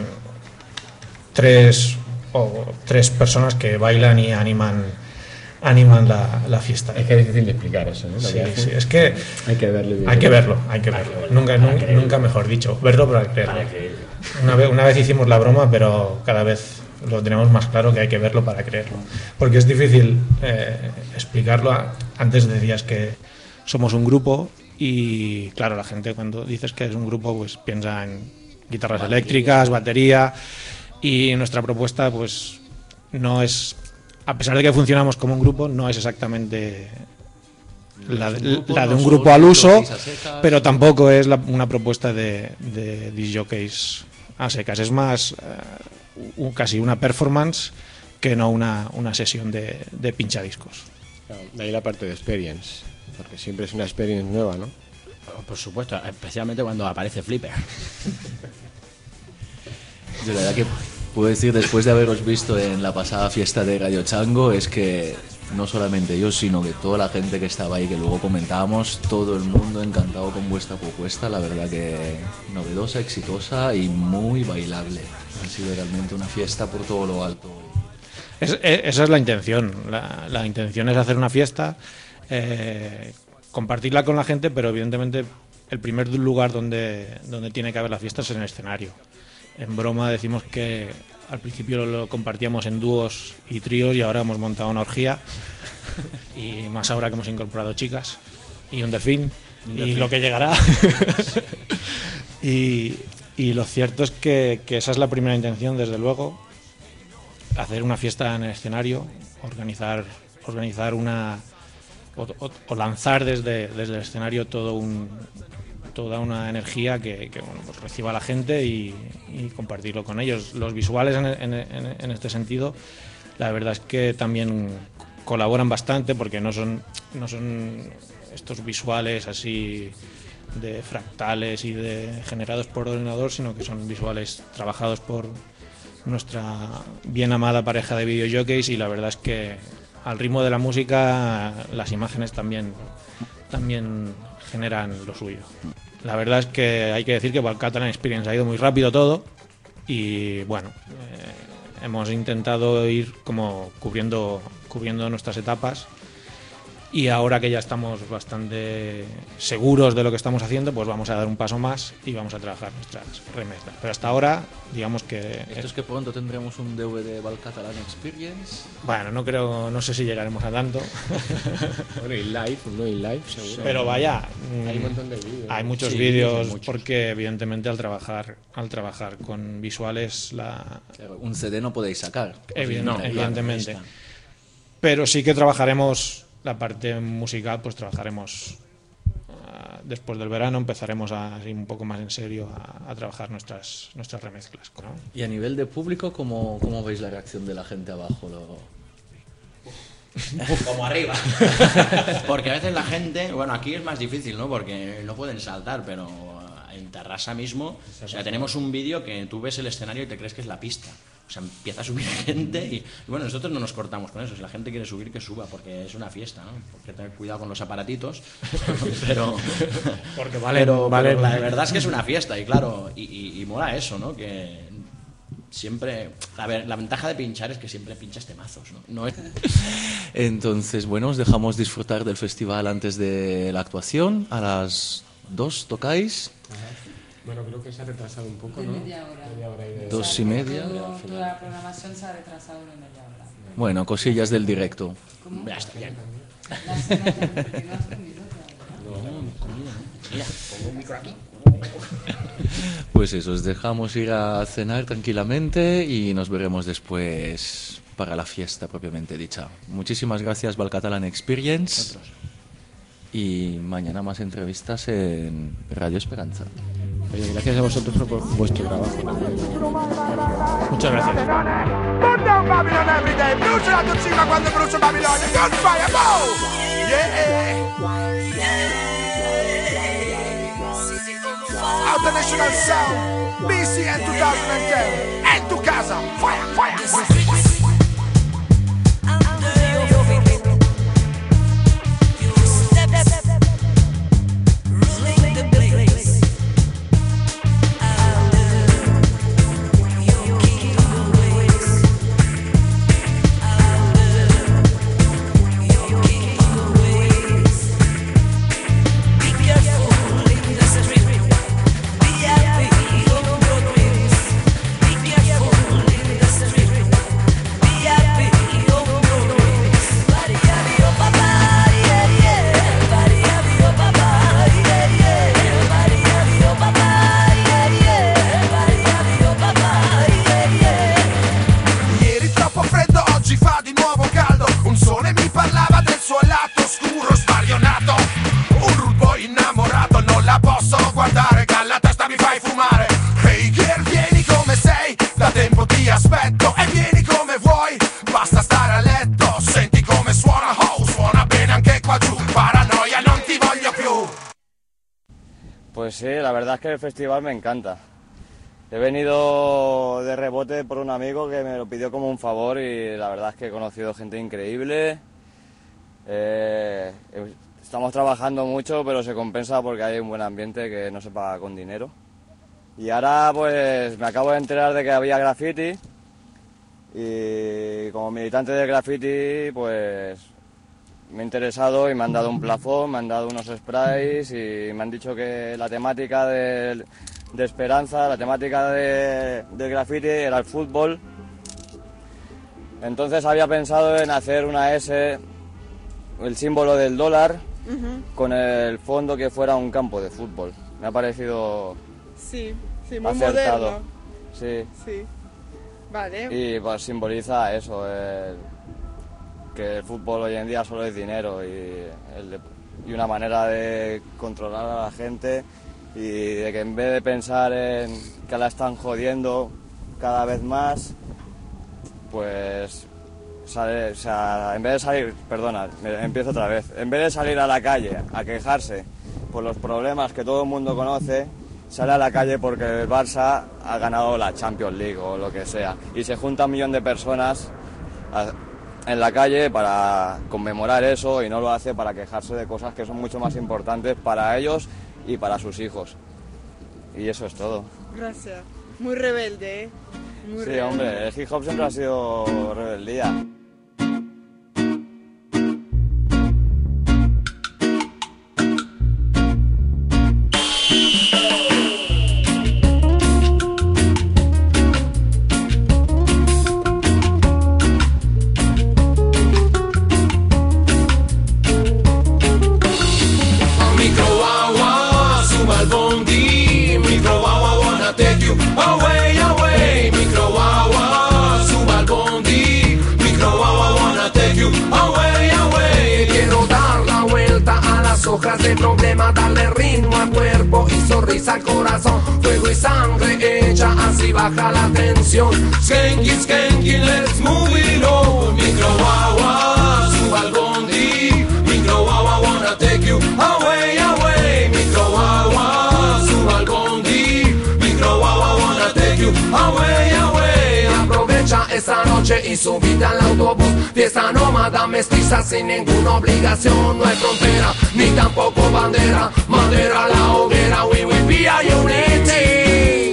tres, o tres personas que bailan y animan animan la, la fiesta. Es que es difícil de explicar eso, ¿no? Sí, sí, es que hay que verlo. Hay que verlo, hay que verlo. Nunca, nunca, nunca mejor dicho, verlo para creerlo. Una vez, una vez hicimos la broma, pero cada vez lo tenemos más claro que hay que verlo para creerlo. Porque es difícil eh, explicarlo. Antes decías que somos un grupo y claro, la gente cuando dices que es un grupo pues piensa en guitarras batería. eléctricas, batería, y nuestra propuesta pues no es, a pesar de que funcionamos como un grupo, no es exactamente la, No es un grupo, la de no un son grupo al uso, jockeys a secas, pero no. tampoco es la- una propuesta de, de disc jockeys a secas. Es más eh, un- casi una performance que no una, una sesión de, de pinchadiscos. Claro, de ahí la parte de experience, porque siempre es una experience nueva, ¿no? Por supuesto, especialmente cuando aparece Flipper. Yo la verdad que puedo decir, después de haberos visto en la pasada fiesta de Radio Chango, es que no solamente yo, sino que toda la gente que estaba ahí, que luego comentábamos, todo el mundo encantado con vuestra propuesta, la verdad que novedosa, exitosa y muy bailable. Ha sido realmente una fiesta por todo lo alto. Es- e- esa es la intención. La, la intención es hacer una fiesta, eh, compartirla con la gente, pero evidentemente el primer lugar donde, donde tiene que haber la fiesta es en el escenario. En broma decimos que al principio lo compartíamos en dúos y tríos y ahora hemos montado una orgía, y más ahora que hemos incorporado chicas y un delfín Un y delfín. lo que llegará. y, y lo cierto es que, que esa es la primera intención, desde luego, hacer una fiesta en el escenario, organizar, organizar una o, o- o lanzar desde, desde el escenario todo un, toda una energía que, que, bueno, pues reciba la gente y, y compartirlo con ellos. Los visuales en, en- en- en este sentido, la verdad es que también colaboran bastante, porque no son, no son estos visuales así de fractales y de generados por ordenador, sino que son visuales trabajados por nuestra bien amada pareja de videojockeys, y la verdad es que al ritmo de la música las imágenes también, también generan lo suyo. La verdad es que hay que decir que Val Catalan Experience ha ido muy rápido todo y bueno, eh, hemos intentado ir como cubriendo, cubriendo nuestras etapas Y ahora que ya estamos bastante seguros de lo que estamos haciendo, pues vamos a dar un paso más y vamos a trabajar nuestras remezclas. Pero hasta ahora, digamos que... Esto es que pronto tendremos un D V D Valcatalan Experience. Bueno, no creo, no sé si llegaremos a tanto. Bueno, y live, no y live, seguro. Pero vaya, hay un montón de vídeos. Hay muchos Sí, vídeos, sí, muchos. porque evidentemente al trabajar, al trabajar con visuales, la... Claro, un C D no podéis sacar. Evident- No, claro, evidentemente. ahí está. Pero sí que trabajaremos la parte musical, pues trabajaremos uh, después del verano, empezaremos a, así un poco más en serio a, a trabajar nuestras nuestras remezclas, ¿no? Y a nivel de público, ¿cómo, cómo veis la reacción de la gente abajo? Lo... Como arriba. Porque a veces la gente, bueno, aquí es más difícil, ¿no? Porque no pueden saltar, pero en Tarrasa mismo, o sea, tenemos un vídeo que tú ves el escenario y te crees que es la pista. O sea, empieza a subir gente y, y bueno, nosotros no nos cortamos con eso. Si la gente quiere subir, que suba, porque es una fiesta, ¿no? Porque tener cuidado con los aparatitos, pero... Porque vale, pero, vale, pero la vale. verdad es que es una fiesta y claro, y, y, y mola eso, ¿no? Que siempre... A ver, la ventaja de pinchar es que siempre pinchas temazos, ¿no? No es... Entonces, bueno, os dejamos disfrutar del festival antes de la actuación. A las dos tocáis. Bueno, creo que se ha retrasado un poco, ¿no? Media hora. Media hora y de... Dos y media. Todo- toda la programación se ha retrasado una media hora. Bueno, cosillas del directo. ¿Cómo? Ya está bien. La cena también, porque no has comido todavía. No, comida. Mira, pongo un micro aquí. Pues eso, os dejamos ir a cenar tranquilamente y nos veremos después para la fiesta propiamente dicha. Muchísimas gracias, Valcatalan Experience. Y mañana más entrevistas en Radio Esperanza. Oye, gracias a vosotros por vuestro trabajo. Muchas gracias. Put down Babylon every day. Bruce la Tucima quando brucio Babilonia. Gunfire, boom! Yeah! International Sound. B C N twenty ten. En tu casa. Fire, fire, fire. Ieri troppo freddo, oggi fa di nuovo caldo. Un sole mi parlava del suo lato oscuro, sbalionato. Un rubo innamorato, non la posso guardare, dalla testa mi fai fumare. Hey girl, vieni come sei, da tempo ti aspetto. E vieni come vuoi, basta stare a letto. Senti come suona, oh, suona bene anche qua giù. Paranoia, non ti voglio più. Pues sí, la verdad es que el festival me encanta. He venido de rebote por un amigo que me lo pidió como un favor y la verdad es que he conocido gente increíble. Eh, estamos trabajando mucho, pero se compensa porque hay un buen ambiente que no se paga con dinero. Y ahora pues me acabo de enterar de que había graffiti y como militante del graffiti pues me he interesado y me han dado un plafón, me han dado unos sprays y me han dicho que la temática del de Esperanza, la temática de, del graffiti era el fútbol. Entonces había pensado en hacer una S, el símbolo del dólar, Ujú. con el fondo que fuera un campo de fútbol. Me ha parecido Sí, sí, muy acertado. moderno. Sí. Sí. Vale. Y pues simboliza eso, el- que el fútbol hoy en día solo es dinero y, el de- y una manera de controlar a la gente y de que en vez de pensar en que la están jodiendo cada vez más, pues sale, o sea, en vez de salir, perdona, me- empiezo otra vez, en vez de salir a la calle a quejarse por los problemas que todo el mundo conoce, sale a la calle porque el Barça ha ganado la Champions League o lo que sea y se junta un millón de personas a- en la calle para conmemorar eso y no lo hace para quejarse de cosas que son mucho más importantes para ellos y para sus hijos. Y eso es todo. Gracias. Muy rebelde, ¿eh? Muy Sí, rebelde. hombre, el hip hop siempre ha sido rebeldía. de problema, darle ritmo al cuerpo y sonrisa al corazón. Fuego y sangre hecha, así baja la tensión. Skanky, skanky, let's move it on. Micro guagua, suba al bondi. Micro guagua, wanna take you away, away. Micro guagua, suba al bondi. Micro guagua, wanna take you away, away. Aprovecha esta noche y subite al autobús. Fiesta nómada mestiza sin ninguna obligación. No hay frontera, ni tampoco bandera. Madera la hoguera, we will be a unity.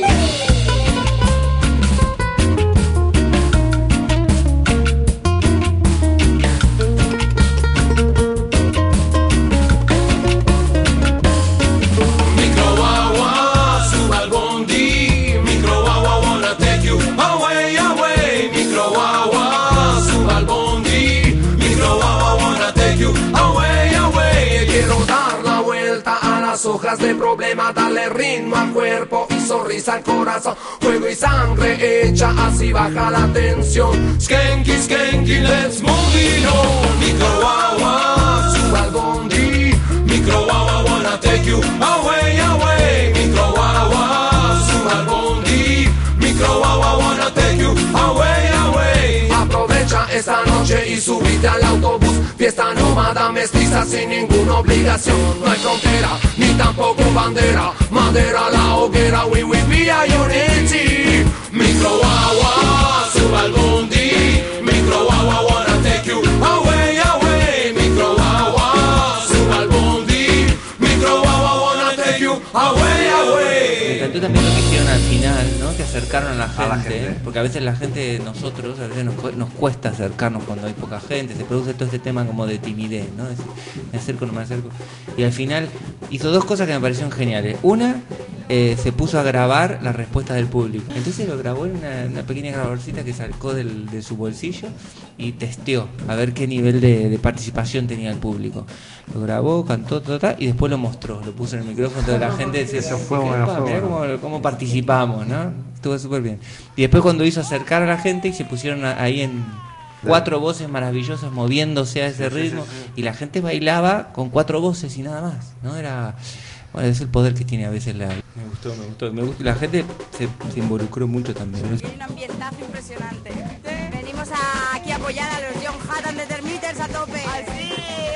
Micro guagua, suba al bondi. Micro guagua, wanna take you away, away. Micro guagua, suba al bondi. Micro guagua, wanna take you away, away. Quiero dar la vuelta a las hojas de problema, darle ritmo al cuerpo y sonrisa al corazón. Fuego y sangre hecha, así baja la tensión. Skanky, skanky, let's move it on. Micro guagua, suba al bondi. Micro guagua, wanna take you away, away. Micro guagua, suba al bondi. Micro guagua, wanna take you away, away. Aprovecha esta noche y subite al autobús. Fiesta nómada mestiza sin ninguna obligación. No hay frontera, ni tampoco bandera. Madera la hoguera, we will be a unity. Micro guagua, suba al bondi. Micro guagua, wanna take you away, away. Micro guagua, suba al bondi. Micro guagua, wanna take you away, away. Me encantó también lo que hicieron al final, ¿no? Que acercaron a la gente, a la gente. Porque a veces la gente, nosotros, a veces nos, nos cuesta acercarnos cuando hay poca gente, se produce todo este tema como de timidez, ¿no? Es, me acerco, no me acerco. Y al final hizo dos cosas que me parecieron geniales. Una, eh, se puso a grabar la respuesta del público. Entonces lo grabó en una, una pequeña grabadorcita que sacó del, de su bolsillo y testeó a ver qué nivel de, de participación tenía el público. Lo grabó, cantó, ta, ta, y después lo mostró, lo puso en el micrófono, toda la gente decía, eso fue bueno, fue mirá bueno. cómo, cómo participamos, ¿no? Estuvo súper bien. Y después cuando hizo acercar a la gente y se pusieron ahí en cuatro voces maravillosas moviéndose a ese ritmo, y la gente bailaba con cuatro voces y nada más, ¿no? Era, bueno, es el poder que tiene a veces la... Me gustó, me gustó, me gustó. La gente se, se involucró mucho también. Hay un ambientazo impresionante. Venimos a, aquí a apoyar a los John Hatt and the Termiters a tope. ¡Así!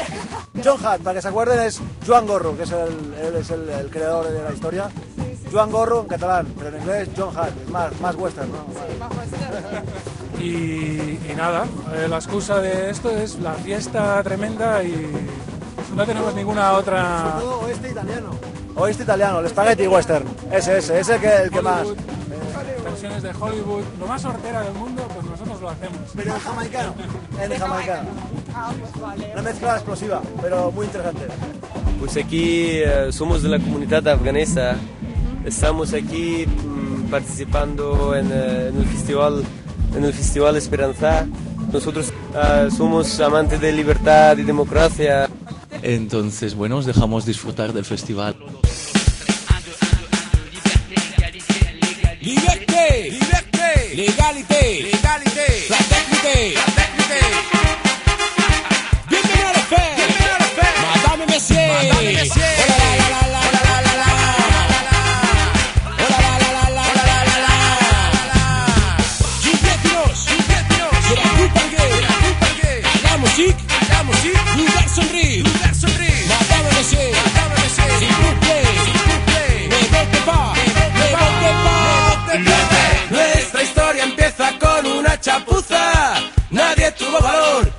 John Hatt, para que se acuerden, es Joan Gorro, que es el, él es el, el creador de la historia. Joan Gorro en catalán, pero en inglés John Hatt, es más, más western, ¿no? Sí, más western. Y, y nada, eh, la excusa de esto es la fiesta tremenda y no tenemos ninguna otra... Sobre todo oeste italiano. Oeste italiano, el spaghetti western, ese, ese, ese que el que más... Versiones de Hollywood, lo más hortera del mundo, pues nosotros lo hacemos. Pero en jamaicano, en jamaicano. Una mezcla explosiva, pero muy interesante. Pues aquí eh, somos de la comunidad afganesa, estamos aquí mm, participando en, eh, en el festival, en el festival Esperanza. Nosotros uh, somos amantes de libertad y democracia. Entonces, bueno, os dejamos disfrutar del festival. Liberté, liberté, légalité, légalité, fraternité, fraternité. Bienvenue à la fête, bienvenue à la fête, madame et messieurs, madame et messieurs. Oh la la la la la la la la, oh la la la la la la la la la. Julietinos, Julietinos, c'est la coupe en gay, c'est la coupe en gay. La musique, la musique, lugar sonrire, lugar sonrire. Madame et messieurs, madame et messieurs, s'il vous plaît, s'il vous plaît, ne votez pas, ne votez pas. Nuestra historia empieza con una chapuza. Nadie tuvo valor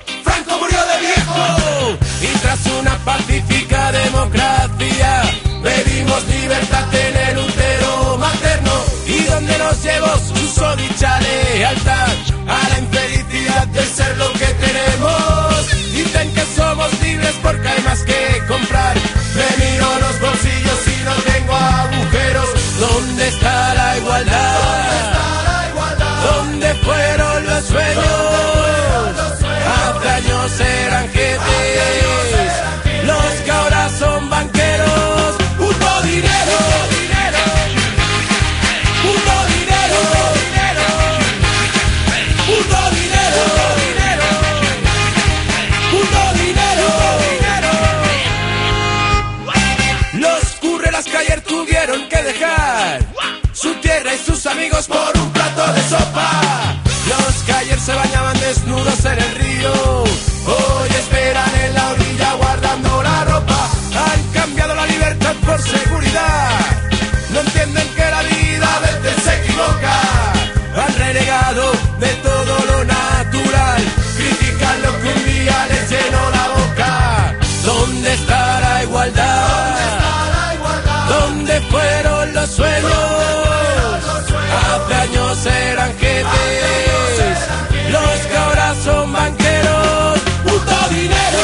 tuvieron que dejar su tierra y sus amigos por un plato de sopa. Los que ayer se bañaban desnudos en el río, hoy esperan en la orilla guardando la ropa. Han cambiado la libertad por seguridad, no entienden que la vida a veces se equivoca. Han renegado de todo lo natural, critican lo que un día les llenó la boca. ¿Dónde está la igualdad? ¿Dónde fueron los sueños? Hace años eran jefes, los que ahora son banqueros. Puto dinero,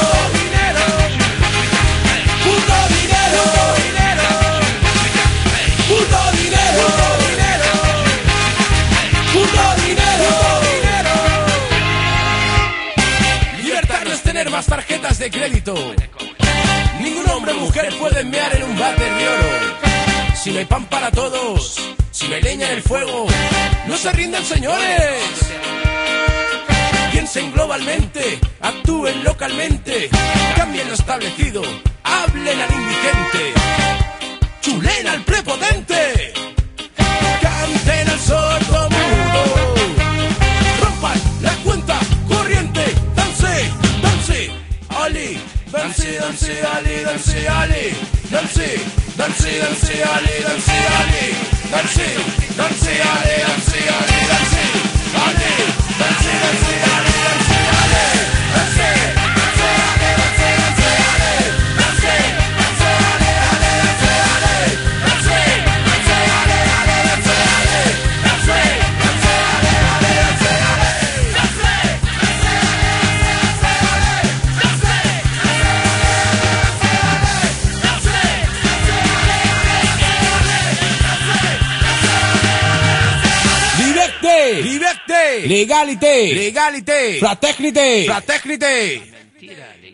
puto dinero, puto dinero, puto dinero. Libertad no es tener más tarjetas de crédito. Ningún hombre o mujer puede mear en un váter de oro. Si no hay pan para todos, si no hay leña en el fuego, no se rinden, señores. Piensen globalmente, actúen localmente, cambien lo establecido, hablen al indigente, chulen al prepotente, canten al sordo mudo, rompan la cuenta corriente, dance, dance, Ali, dance, dance, Ali, dance, Ali, dance, dance, dance, Ali, dance, Ali, dance, dance, Ali, dance, Ali, dance, Ali, dance, dance, Ali, dance, Ali, dance, dance, Ali, dance, dance, Ali, dance, dance, Ali, Ali, dance, Ali, dance, dance, Ali, Ali, dance, Ali, dance, dance, Ali, Ali, dance, Liberté, liberté, légalité, légalité, fraternité, fraternité. Mentira.